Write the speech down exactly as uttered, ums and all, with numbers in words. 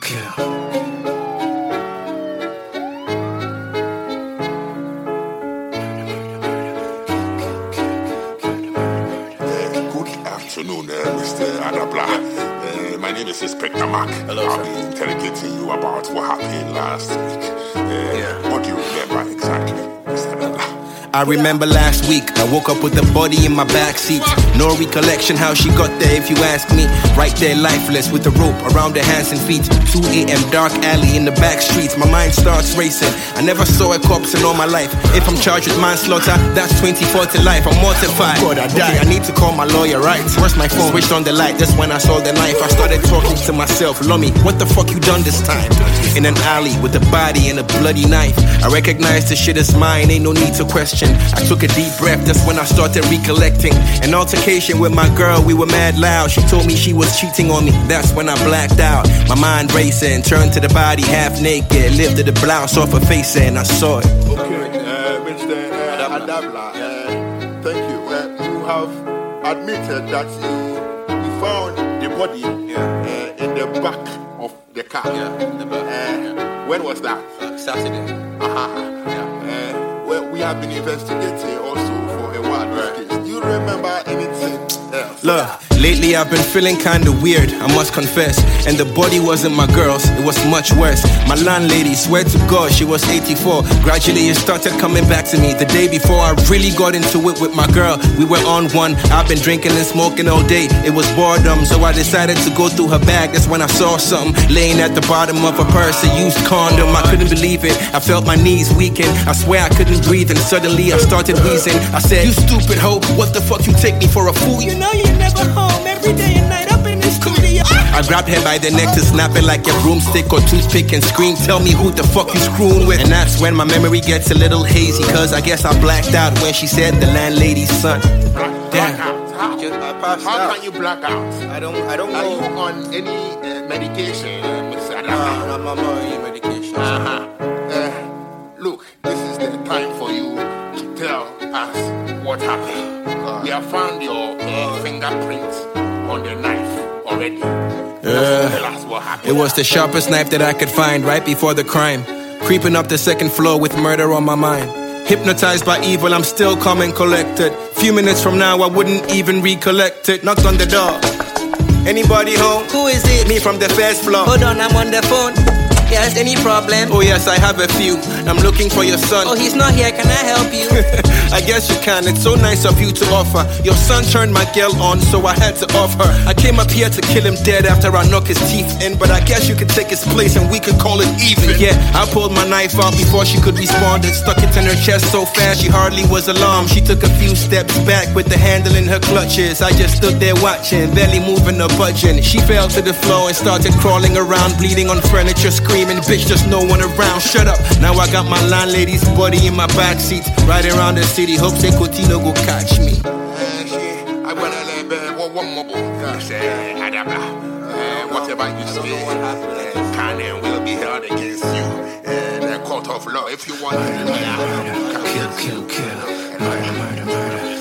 kill. Afternoon, uh, Mister Adabla. Uh, my name is Inspector Mark. Hello, I'll sir. be interrogating you about what happened last week. Uh, Yeah. What do you remember exactly, Mister Adabla? I remember last week, I woke up with a body in my backseat. No recollection how she got there if you ask me. Right there lifeless with a rope around her hands and feet. two a.m. dark alley in the back streets. My mind starts racing. I never saw a corpse in all my life. If I'm charged with manslaughter, that's twenty-four to life. I'm mortified. God, I died. Okay, I need to call my lawyer, right? Where's my phone? Switched on the light, that's when I saw the knife. I started talking to myself. Lummy, what the fuck you done this time? In an alley with a body and a bloody knife. I recognize the shit is mine, ain't no need to question. I took a deep breath, that's when I started recollecting. An altercation with my girl, we were mad loud. She told me she was cheating on me, that's when I blacked out. My mind racing, turned to the body half naked. Lifted the blouse off her face and I saw it. Okay, uh, Mister Uh, Adabla, uh, thank you. Uh, you have admitted that you, you found the body Yeah. uh, in the back of the car. Yeah, in the back. Uh, Yeah. When was that? Uh, Saturday. Uh-huh. Yeah. Uh, well, we have been investigating also for a while this case. Do you remember anything else? Look, lately I've been feeling kinda weird, I must confess. And the body wasn't my girl's, it was much worse. My landlady, swear to God, she was eighty-four. Gradually it started coming back to me. The day before I really got into it with my girl, we were on one. I've been drinking and smoking all day, it was boredom. So I decided to go through her bag, that's when I saw something laying at the bottom of her purse, a used condom. I couldn't believe it, I felt my knees weaken. I swear I couldn't breathe and suddenly I started wheezing. I said, you stupid hoe, what the fuck you take me for a fool? You know you're never home, every day and night up in the studio. I grabbed her by the neck to snap it like a broomstick or toothpick and scream, tell me who the fuck you screwing with. And that's when my memory gets a little hazy, cause I guess I blacked out when she said the landlady's son. Black, Damn. Blackout. How, Just, I passed how out. can you black out? I don't, I don't Are you know. on any uh, medication, uh, Mister Nah, Adabla? I'm on my medication. Uh-huh. Uh, look, this is the time for you to tell us what happened. We have found your uh, fingerprints on the knife already. Uh, Tell us what happened. It was the sharpest knife that I could find right before the crime. Creeping up the second floor with murder on my mind. Hypnotized by evil, I'm still calm and collected. Few minutes from now, I wouldn't even recollect it. Knocked on the door. Anybody home? Who is it? Me from the first floor. Hold on, I'm on the phone. Yes, any problem? Oh yes, I have a few. I'm looking for your son. Oh, he's not here. Can I help you? I guess you can, it's so nice of you to offer. Your son turned my girl on, so I had to off her. I came up here to kill him dead after I knock his teeth in, but I guess you could take his place and we could call it even. Yeah, I pulled my knife out before she could respond and stuck it in her chest so fast she hardly was alarmed. She took a few steps back with the handle in her clutches. I just stood there watching, barely moving or budging. She fell to the floor and started crawling around, bleeding on furniture, screaming, bitch, there's no one around, shut up. Now I got my landlady's body in my backseat, riding around the city, hope say Cotino go catch me. I want to one more whatever you say can and will be held against you in a court of law if you want to. Kill, kill, kill. Murder, murder, murder.